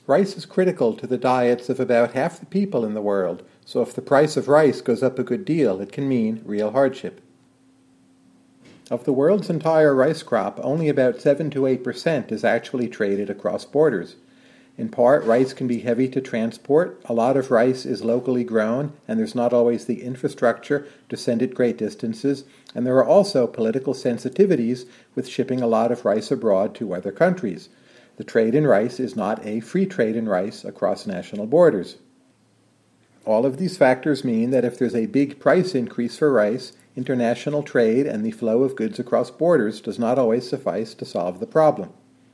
Rice is critical to the diets of about half the people in the world, so if the price of rice goes up a good deal, it can mean real hardship. Of the world's entire rice crop, only about 7 to 8% is actually traded across borders. In part, rice can be heavy to transport, a lot of rice is locally grown, and there's not always the infrastructure to send it great distances, and there are also political sensitivities with shipping a lot of rice abroad to other countries. The trade in rice is not a free trade in rice across national borders. All of these factors mean that if there's a big price increase for rice, international trade and the flow of goods across borders does not always suffice to solve the problem.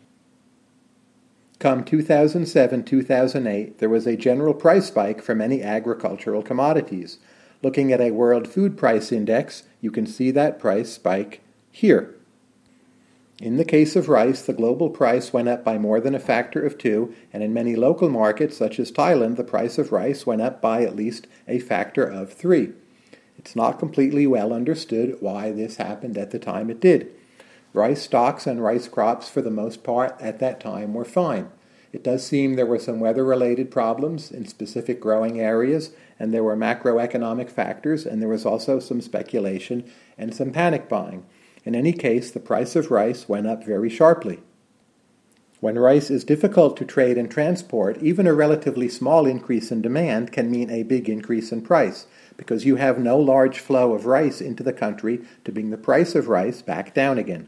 Come 2007-2008, there was a general price spike for many agricultural commodities. Looking at a World Food Price Index, you can see that price spike here. In the case of rice, the global price went up by more than a factor of 2, and in many local markets, such as Thailand, the price of rice went up by at least a factor of 3. It's not completely well understood why this happened at the time it did. Rice stocks and rice crops, for the most part, at that time were fine. It does seem there were some weather-related problems in specific growing areas, and there were macroeconomic factors, and there was also some speculation and some panic buying. In any case, the price of rice went up very sharply. When rice is difficult to trade and transport, even a relatively small increase in demand can mean a big increase in price, because you have no large flow of rice into the country to bring the price of rice back down again.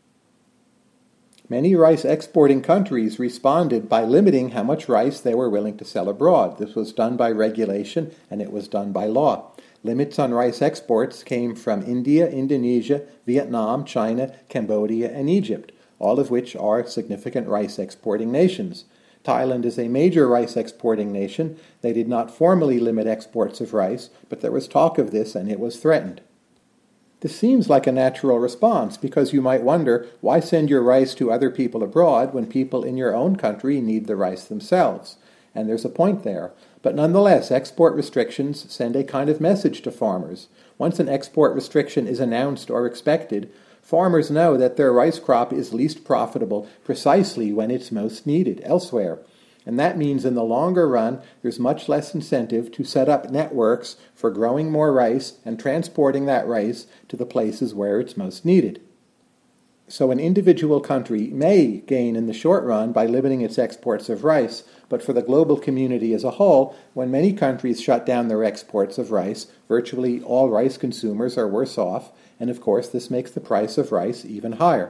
Many rice exporting countries responded by limiting how much rice they were willing to sell abroad. This was done by regulation, and it was done by law. Limits on rice exports came from India, Indonesia, Vietnam, China, Cambodia, and Egypt, all of which are significant rice exporting nations. Thailand is a major rice exporting nation. They did not formally limit exports of rice, but there was talk of this and it was threatened. This seems like a natural response because you might wonder, why send your rice to other people abroad when people in your own country need the rice themselves? And there's a point there. But nonetheless, export restrictions send a kind of message to farmers. Once an export restriction is announced or expected, farmers know that their rice crop is least profitable precisely when it's most needed elsewhere. And that means in the longer run, there's much less incentive to set up networks for growing more rice and transporting that rice to the places where it's most needed. So an individual country may gain in the short run by limiting its exports of rice, but for the global community as a whole, when many countries shut down their exports of rice, virtually all rice consumers are worse off, and of course this makes the price of rice even higher.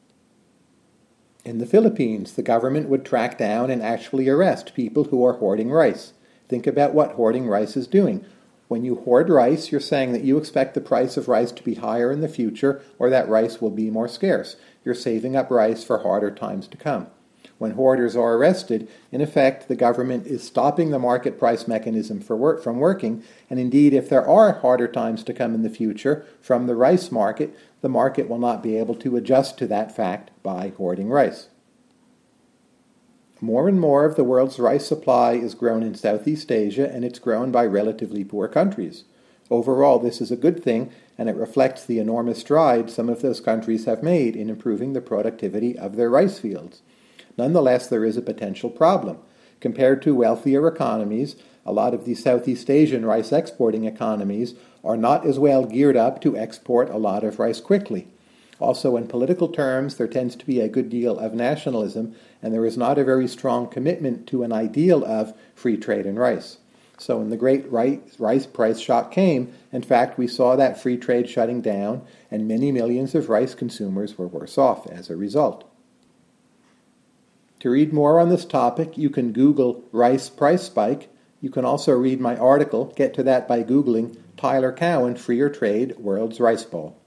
In the Philippines, the government would track down and actually arrest people who are hoarding rice. Think about what hoarding rice is doing. When you hoard rice, you're saying that you expect the price of rice to be higher in the future or that rice will be more scarce. You're saving up rice for harder times to come. When hoarders are arrested, in effect, the government is stopping the market price mechanism from working, and indeed, if there are harder times to come in the future from the rice market, the market will not be able to adjust to that fact by hoarding rice. More and more of the world's rice supply is grown in Southeast Asia, and it's grown by relatively poor countries. Overall, this is a good thing, and it reflects the enormous strides some of those countries have made in improving the productivity of their rice fields. Nonetheless, there is a potential problem. Compared to wealthier economies, a lot of these Southeast Asian rice exporting economies are not as well geared up to export a lot of rice quickly. Also, in political terms, there tends to be a good deal of nationalism, and there is not a very strong commitment to an ideal of free trade in rice. So when the great rice price shock came, in fact, we saw that free trade shutting down, and many millions of rice consumers were worse off as a result. To read more on this topic, you can Google rice price spike. You can also read my article. Get to that by Googling Tyler Cowen Freer Trade World's Rice Bowl.